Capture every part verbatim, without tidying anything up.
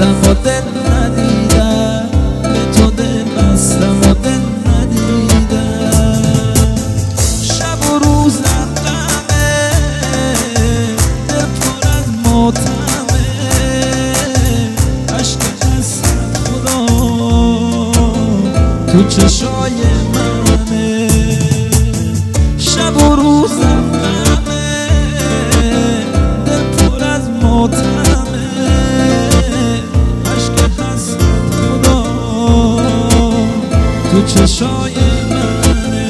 بستم و دل ندیدم، به تو دل بستم و دل ندیدم. شب و روزم غمه، دل پر از ماتمه، عشق حسرت خدا تو چشای منه. شب و روزم غمه، دل پر از ماتمه، عشق حسرت خدا تو چشای منه.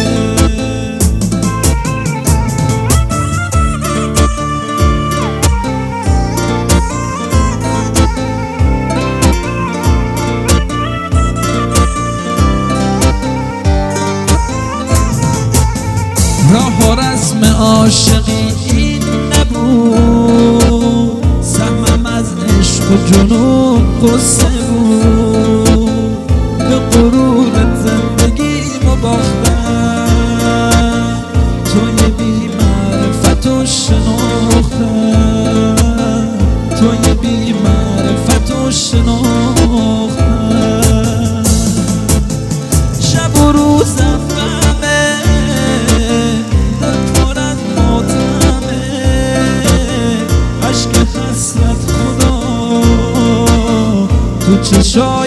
راه و رسم عاشقی این نبود، سهمم از عشق و جنون قصه بود. به غرور زندگیمو باختم، توی بی معرفت و شناختم، توی بی معرفت و شناختم. شب و روزم غمه، دل پر از ماتمه، عشق حسرت خدا تو چشای